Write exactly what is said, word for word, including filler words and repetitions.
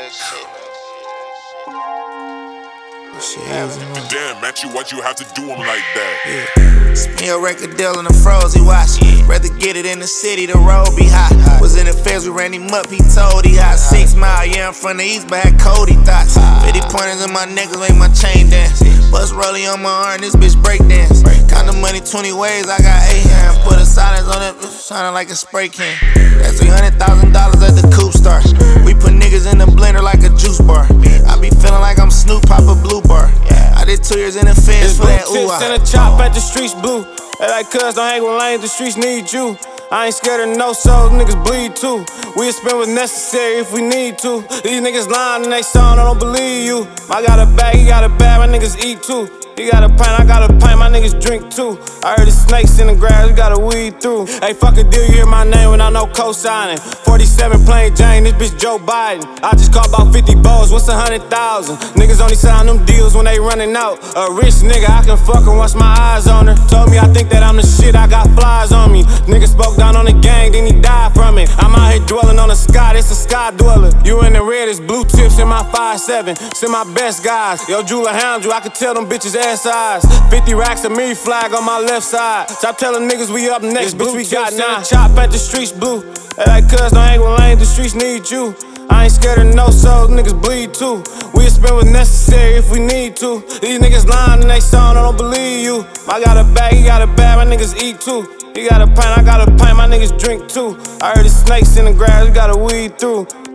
Damn, Matthew, why'd you have to do him like that? Yeah. Spin your record deal in the frozen watch. Yeah. Rather get it in the city, the road be hot. hot. Was in the feds, we ran him up, he told he hot. Six mile, yeah, I'm from the east, but had Cody thoughts. fifty pointers in my niggas make my chain dance. Bust rolling on my arm, this bitch break dance. Count the money twenty ways, I got eight hands. Put a silence on it, sounding like a spray can. That's three hundred thousand dollars at the Coupe Star. We put niggas in the blender like a juice bar. I be feeling like I'm Snoop, pop a blue bar. I did two years in the fence for that ooh. Tips and a chop at the streets blue. They like cuz don't hang with lanes, the streets need you. I ain't scared of no souls, niggas bleed too. We'll spend what's necessary if we need to. These niggas lying in they song, I don't believe you. I got a bag, he got a bag, my niggas eat too. He got a pint, I got a pint, my niggas drink too. I heard the snakes in the grass, we gotta weed through. Hey, fuck a deal, you hear my name when I know co-signing. forty-seven plain Jane, this bitch Joe Biden. I just caught about fifty bows, what's a hundred thousand? Niggas only sign them deals when they running out. A rich nigga, I can fuck her once my eyes on her. Told me I think that I'm the shit, I got flies on me. Niggas spoke down on the gang, then he died from it. I'm out here dwelling on the sky, this a sky dweller. You in the red, it's blue tips in my five seven. Send my best guys, yo Jula hound you, I can tell them bitches ass eyes. fifty racks of me flag on my left side. Stop telling niggas we up next, bitch we got nine. Chop at the streets blue. They like cuz don't hang with lanes, the streets need you. I ain't scared of no souls, niggas bleed too. We'll spend what's necessary if we need to. These niggas lying in they song, I don't believe you. I got a bag, he got a bag, my niggas eat too. He got a pint, I got a pint, my niggas drink too. I heard the snakes in the grass, we gotta weed through.